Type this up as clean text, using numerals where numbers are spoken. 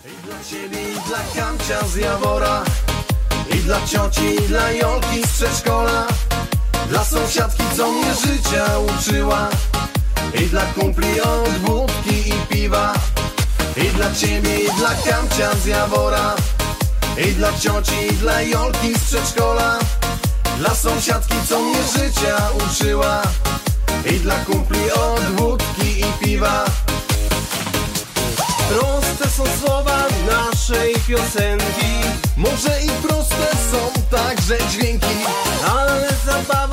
I dla ciebie, i dla Kamcia z Jawora, i dla cioci, i dla Jolki z przedszkola, dla sąsiadki, co mnie życia uczyła, i dla kumpli od wódki i piwa. I dla ciebie, i dla Kamcia z Jawora, i dla cioci, i dla Jolki z przedszkola, dla sąsiadki, co mnie życia uczyła, i dla kumpli od wódki i piwa. Proste są słowa naszej piosenki, może i proste są także dźwięki, ale zabawa